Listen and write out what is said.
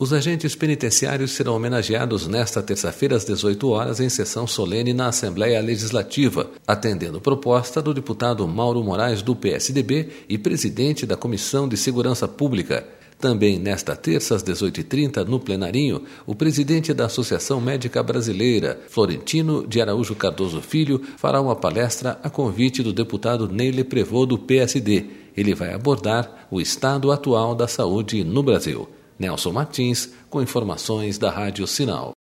Os agentes penitenciários serão homenageados nesta terça-feira às 18 horas em sessão solene na Assembleia Legislativa, atendendo proposta do deputado Mauro Moraes do PSDB e presidente da Comissão de Segurança Pública. Também nesta terça, às 18h30, no plenarinho, o presidente da Associação Médica Brasileira, Florentino de Araújo Cardoso Filho, fará uma palestra a convite do deputado Neile Prevot do PSD. Ele vai abordar o estado atual da saúde no Brasil. Nelson Martins, com informações da Rádio Sinal.